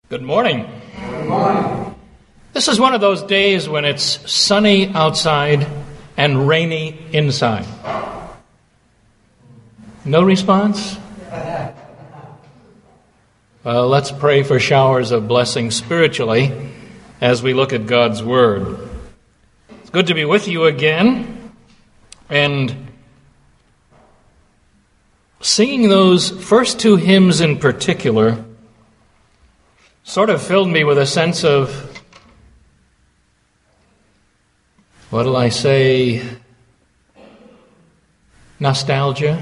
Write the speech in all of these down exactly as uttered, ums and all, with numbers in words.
Good morning. Good morning. This is one of those days when it's sunny outside and rainy inside. No response? Well, let's pray for showers of blessing spiritually as we look at God's Word. It's good to be with you again, and singing those first two hymns in particular sort of filled me with a sense of, what'll I say, nostalgia.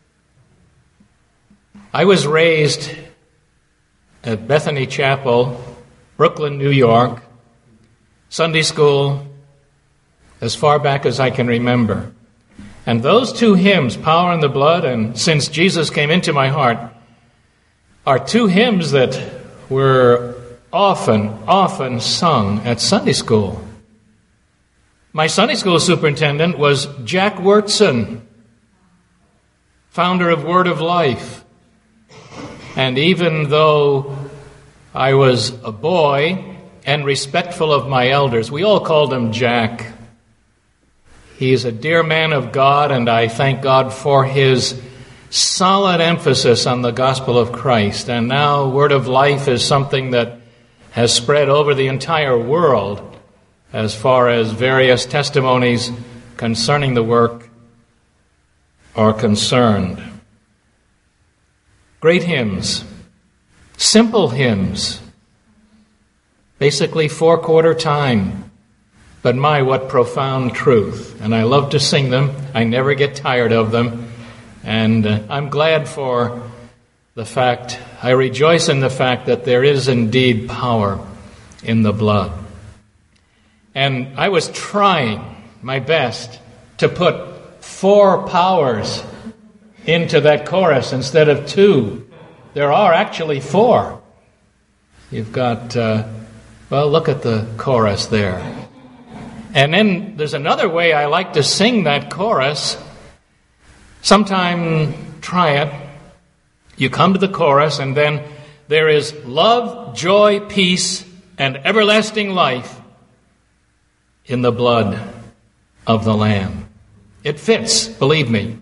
I was raised at Bethany Chapel, Brooklyn, New York, Sunday school, as far back as I can remember. And those two hymns, Power in the Blood and Since Jesus Came Into My Heart, are two hymns that were often, often sung at Sunday school. My Sunday school superintendent was Jack Wurtson, founder of Word of Life. And even though I was a boy and respectful of my elders, we all called him Jack. He's a dear man of God, and I thank God for his solid emphasis on the gospel of Christ. And now Word of Life is something that has spread over the entire world as far as various testimonies concerning the work are concerned. Great hymns, simple hymns, basically four-quarter time. But my, what profound truth. And I love to sing them. I never get tired of them. And uh, I'm glad for the fact, I rejoice in the fact that there is indeed power in the blood. And I was trying my best to put four powers into that chorus instead of two. There are actually four. You've got, uh, well, look at the chorus there. And then there's another way I like to sing that chorus. Sometime try it. You come to the chorus, and then there is love, joy, peace, and everlasting life in the blood of the Lamb. It fits, believe me.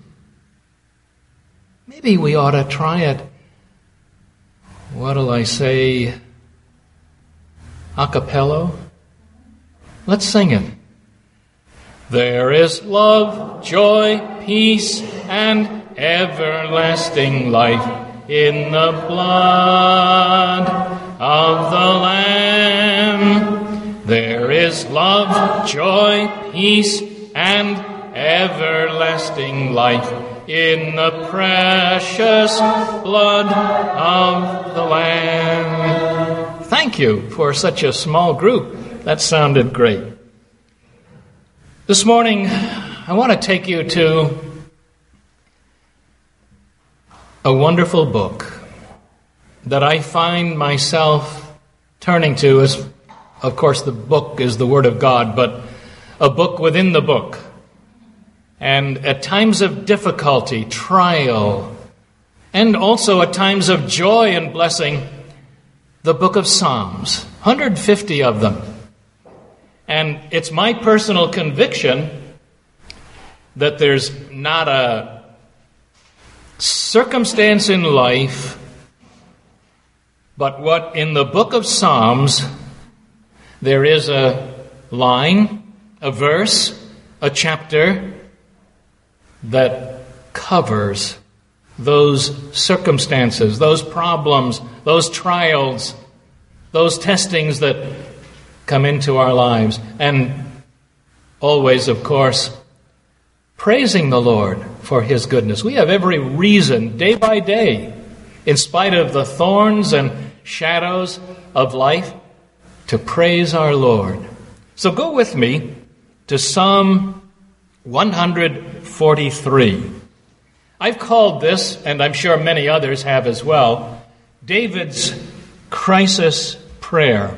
Maybe we ought to try it. What'll I say? A cappella? Let's sing it. There is love, joy, peace, and everlasting life in the blood of the Lamb. There is love, joy, peace, and everlasting life in the precious blood of the Lamb. Thank you for such a small group. That sounded great. This morning, I want to take you to a wonderful book that I find myself turning to. As, of course, the book is the Word of God, but a book within the book. And at times of difficulty, trial, and also at times of joy and blessing, the book of Psalms, one hundred fifty of them. And it's my personal conviction that there's not a circumstance in life, but what in the book of Psalms, there is a line, a verse, a chapter that covers those circumstances, those problems, those trials, those testings that come into our lives. And always, of course, praising the Lord for His goodness. We have every reason, day by day, in spite of the thorns and shadows of life, to praise our Lord. So go with me to Psalm one forty-three. I've called this, and I'm sure many others have as well, David's crisis prayer.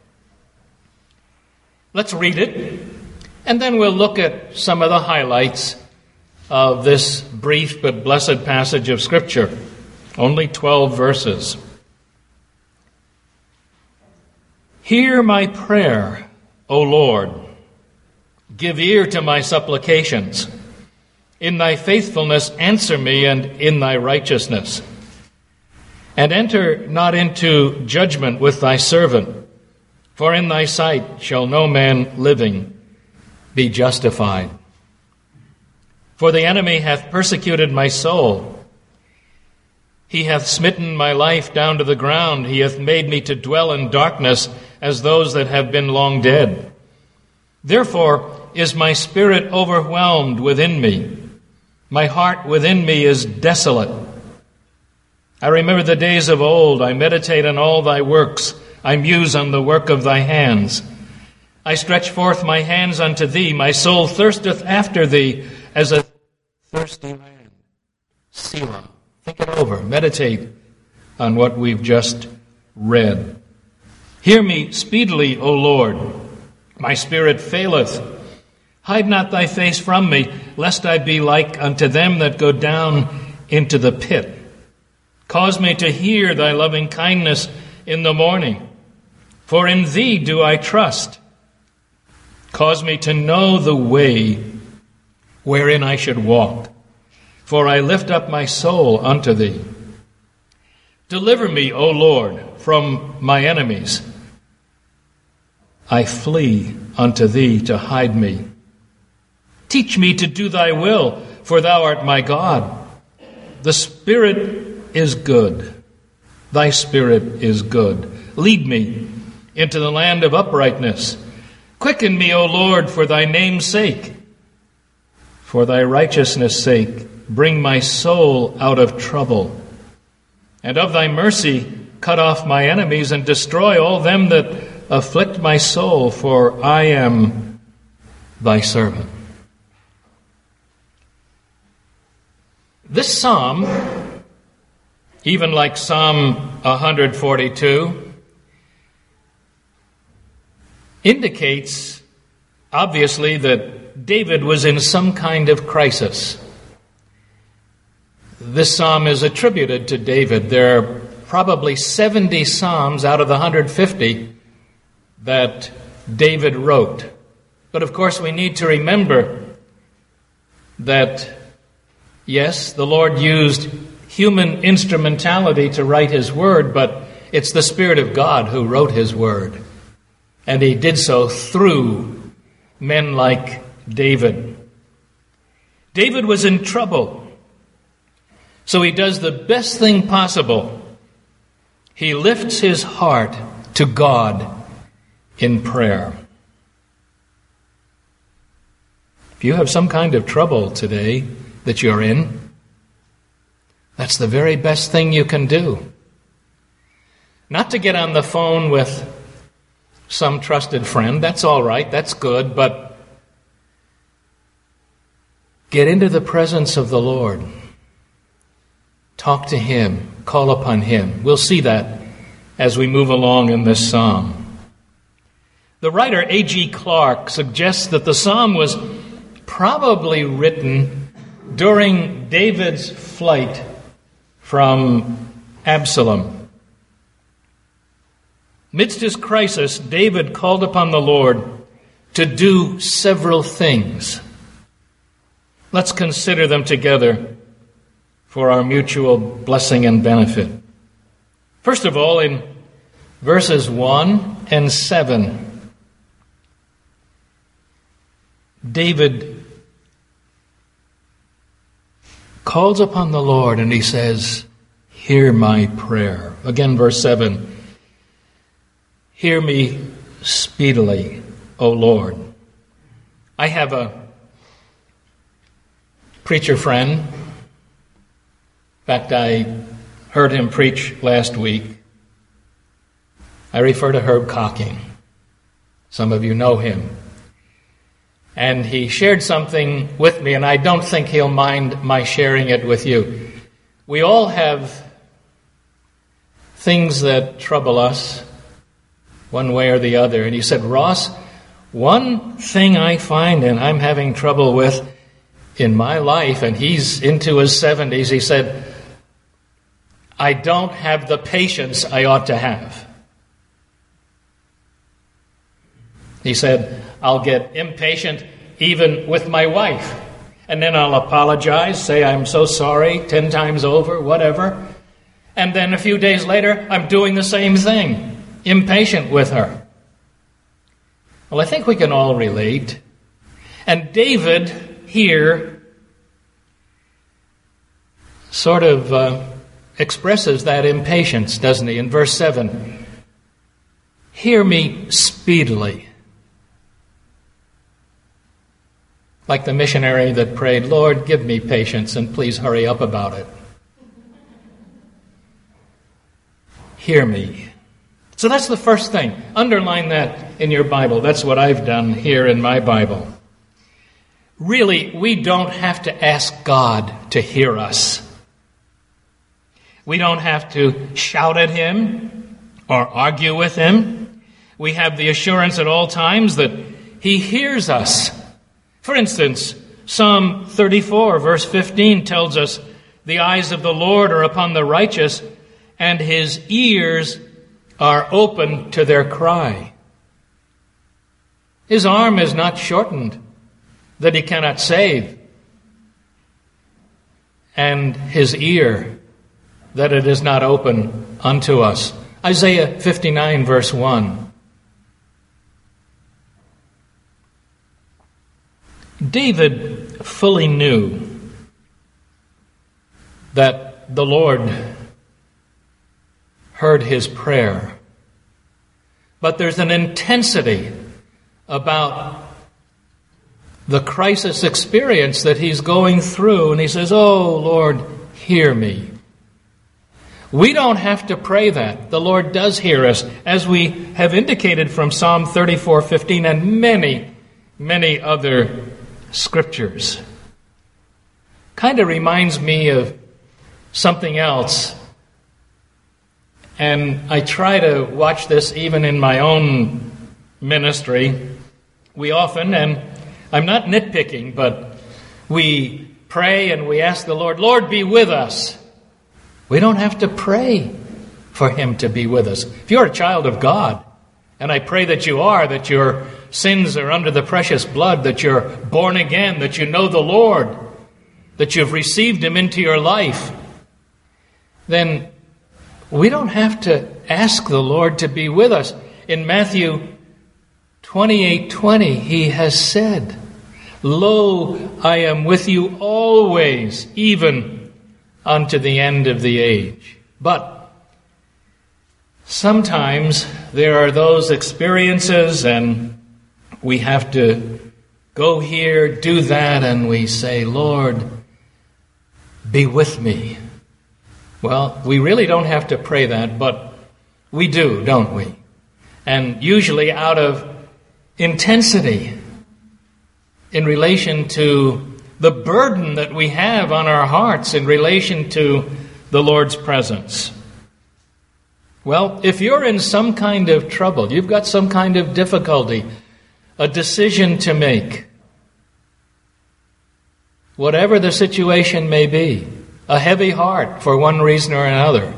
Let's read it, and then we'll look at some of the highlights of this brief but blessed passage of Scripture. Only twelve verses. Hear my prayer, O Lord. Give ear to my supplications. In thy faithfulness answer me, and in thy righteousness. And enter not into judgment with thy servant, for in thy sight shall no man living be justified. For the enemy hath persecuted my soul. He hath smitten my life down to the ground. He hath made me to dwell in darkness as those that have been long dead. Therefore is my spirit overwhelmed within me. My heart within me is desolate. I remember the days of old. I meditate on all thy works. I muse on the work of thy hands. I stretch forth my hands unto thee. My soul thirsteth after thee as a thirsty land. Selah. Think it over. Meditate on what we've just read. Hear me speedily, O Lord. My spirit faileth. Hide not thy face from me, lest I be like unto them that go down into the pit. Cause me to hear thy loving kindness in the morning, for in thee do I trust. Cause me to know the way wherein I should walk, for I lift up my soul unto thee. Deliver me, O Lord, from my enemies. I flee unto thee to hide me. Teach me to do thy will, for thou art my God. The Spirit is good. Thy Spirit is good. Lead me into the land of uprightness. Quicken me, O Lord, for thy name's sake. For thy righteousness' sake, bring my soul out of trouble. And of thy mercy, cut off my enemies and destroy all them that afflict my soul, for I am thy servant. This psalm, even like Psalm one forty-two, indicates, obviously, that David was in some kind of crisis. This psalm is attributed to David. There are probably seventy psalms out of the one hundred fifty that David wrote. But of course, we need to remember that, yes, the Lord used human instrumentality to write his word, but it's the Spirit of God who wrote his word. And he did so through men like David. David was in trouble, so he does the best thing possible. He lifts his heart to God in prayer. If you have some kind of trouble today that you're in, that's the very best thing you can do. Not to get on the phone with some trusted friend, that's all right, that's good, but get into the presence of the Lord. Talk to him, call upon him. We'll see that as we move along in this psalm. The writer A G Clark suggests that the psalm was probably written during David's flight from Absalom. Amidst his crisis, David called upon the Lord to do several things. Let's consider them together for our mutual blessing and benefit. First of all, in verses one and seven, David calls upon the Lord and he says, "Hear my prayer." Again, verse seven, "Hear me speedily, O Lord." I have a preacher friend. In fact, I heard him preach last week. I refer to Herb Cocking. Some of you know him. And he shared something with me, and I don't think he'll mind my sharing it with you. We all have things that trouble us one way or the other. And he said, "Ross, one thing I find and I'm having trouble with in my life," and he's into his seventies, he said, "I don't have the patience I ought to have." He said, I'll get impatient even with my wife. And then I'll apologize, say I'm so sorry, ten times over, whatever. And then a few days later, I'm doing the same thing, impatient with her. Well, I think we can all relate. And David here sort of uh, expresses that impatience, doesn't he? In verse seven, hear me speedily. Like the missionary that prayed, Lord, give me patience and please hurry up about it. Hear me. So that's the first thing. Underline that in your Bible. That's what I've done here in my Bible. Really, we don't have to ask God to hear us. We don't have to shout at Him or argue with Him. We have the assurance at all times that He hears us. For instance, Psalm thirty-four, verse fifteen tells us, the eyes of the Lord are upon the righteous, and His ears are open to their cry. His arm is not shortened, that He cannot save, and His ear, that it is not open unto us. Isaiah fifty-nine, verse one. David fully knew that the Lord heard his prayer. But there's an intensity about the crisis experience that he's going through, and he says, oh, Lord, hear me. We don't have to pray that. The Lord does hear us, as we have indicated from Psalm thirty-four fifteen and many, many other scriptures. Kind of reminds me of something else. And I try to watch this even in my own ministry. We often, and I'm not nitpicking, but we pray and we ask the Lord, Lord, be with us. We don't have to pray for Him to be with us. If you're a child of God, and I pray that you are, that your sins are under the precious blood, that you're born again, that you know the Lord, that you've received Him into your life, then we don't have to ask the Lord to be with us. In Matthew twenty-eight twenty, He has said, Lo, I am with you always, even unto the end of the age. But sometimes there are those experiences and we have to go here, do that, and we say, Lord, be with me. Well, we really don't have to pray that, but we do, don't we? And usually out of intensity in relation to the burden that we have on our hearts in relation to the Lord's presence. Well, if you're in some kind of trouble, you've got some kind of difficulty, a decision to make, whatever the situation may be, a heavy heart for one reason or another,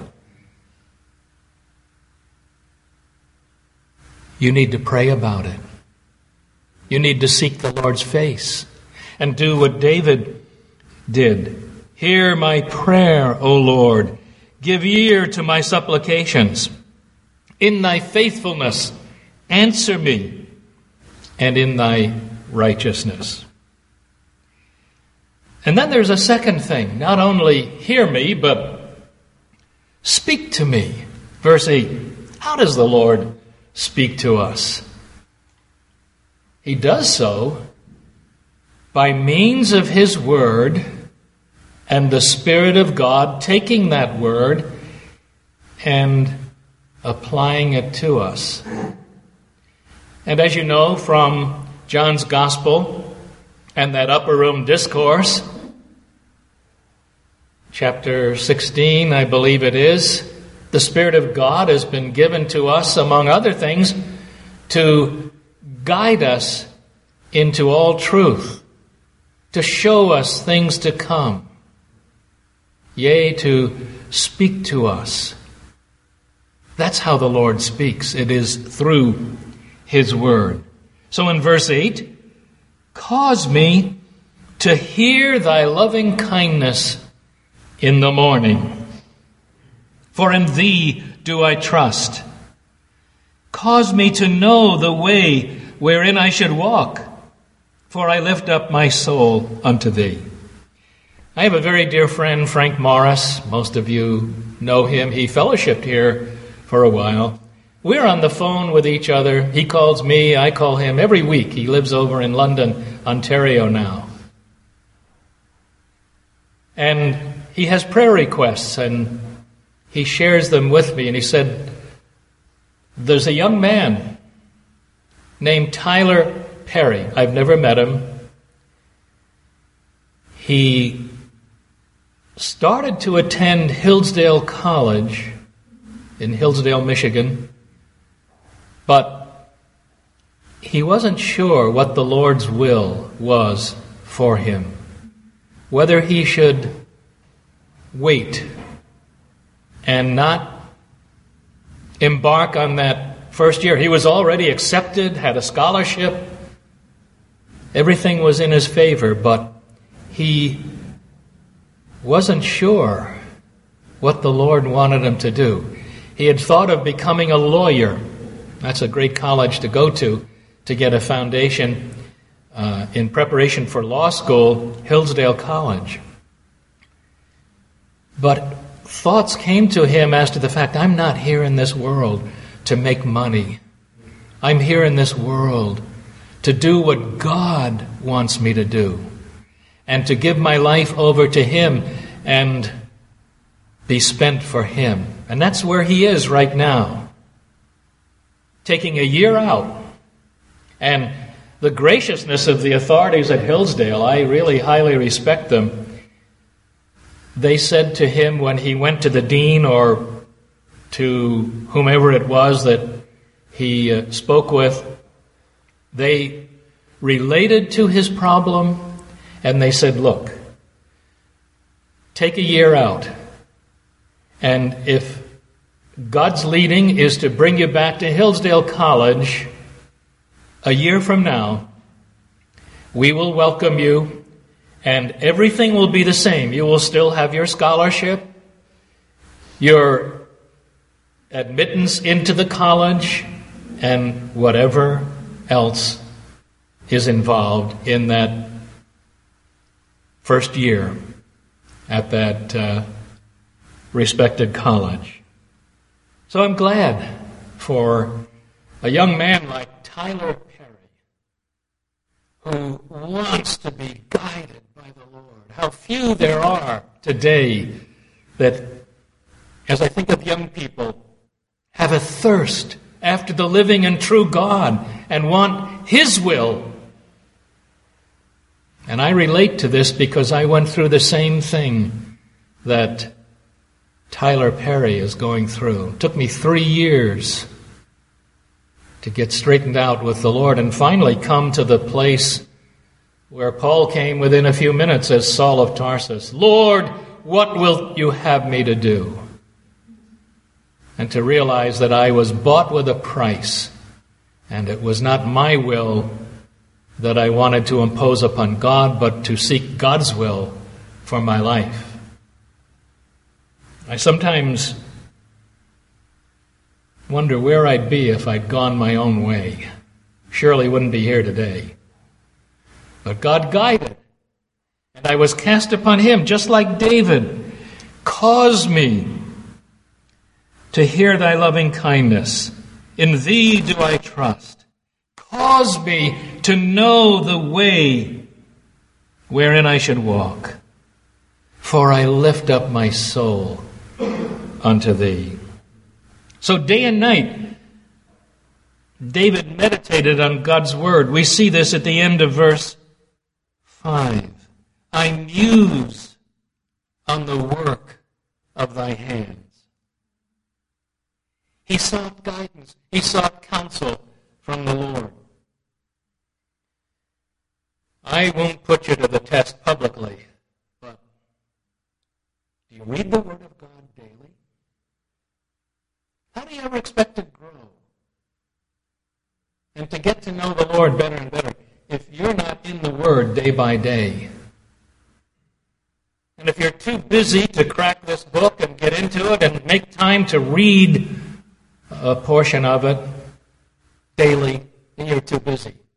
you need to pray about it. You need to seek the Lord's face and do what David did. Hear my prayer, O Lord. Give ear to my supplications. In thy faithfulness, answer me, and in thy righteousness. And then there's a second thing. Not only hear me, but speak to me. Verse eight. How does the Lord speak to us? He does so by means of His Word and the Spirit of God taking that Word and applying it to us. And as you know from John's Gospel and that upper room discourse, chapter sixteen, I believe it is, the Spirit of God has been given to us, among other things, to guide us into all truth, to show us things to come, yea, to speak to us. That's how the Lord speaks. It is through His Word. So in verse eight, cause me to hear thy loving kindness in the morning, for in thee do I trust. Cause me to know the way wherein I should walk, for I lift up my soul unto thee. I have a very dear friend, Frank Morris. Most of you know him. He fellowshipped here for a while. We're on the phone with each other. He calls me, I call him every week. He lives over in London, Ontario now. And he has prayer requests, and he shares them with me. And he said, there's a young man named Tyler Perry. I've never met him. He started to attend Hillsdale College in Hillsdale, Michigan, but he wasn't sure what the Lord's will was for him, whether he should wait and not embark on that first year. He was already accepted, had a scholarship. Everything was in his favor, but he wasn't sure what the Lord wanted him to do. He had thought of becoming a lawyer. That's a great college to go to, to get a foundation uh, in preparation for law school, Hillsdale College. But thoughts came to him as to the fact, I'm not here in this world to make money. I'm here in this world to do what God wants me to do, and to give my life over to Him and be spent for Him. And that's where he is right now, taking a year out. And the graciousness of the authorities at Hillsdale, I really highly respect them. They said to him when he went to the dean or to whomever it was that he uh, spoke with, they related to his problem and they said, look, take a year out, and if God's leading is to bring you back to Hillsdale College a year from now, we will welcome you. And everything will be the same. You will still have your scholarship, your admittance into the college, and whatever else is involved in that first year at that uh, respected college. So I'm glad for a young man like Tyler Perry, who wants to be guided by the Lord. How few there are today that, as I think of young people, have a thirst after the living and true God and want His will. And I relate to this because I went through the same thing that Tyler Perry is going through. It took me three years to get straightened out with the Lord and finally come to the place where Paul came within a few minutes as Saul of Tarsus. Lord, what wilt you have me to do? And to realize that I was bought with a price, and it was not my will that I wanted to impose upon God, but to seek God's will for my life. I sometimes wonder where I'd be if I'd gone my own way. Surely wouldn't be here today. But God guided, and I was cast upon Him, just like David. Cause me to hear thy loving kindness. In thee do I trust. Cause me to know the way wherein I should walk. For I lift up my soul unto thee. So day and night, David meditated on God's word. We see this at the end of verse five. I muse on the work of thy hands. He sought guidance. He sought counsel from the Lord. I won't put you to the test publicly, but do you read the Word of God daily? How do you ever expect to grow and to get to know the Lord better and better if you're not in the Word day by day. And if you're too busy to crack this book and get into it and make time to read a portion of it daily, then you're too busy.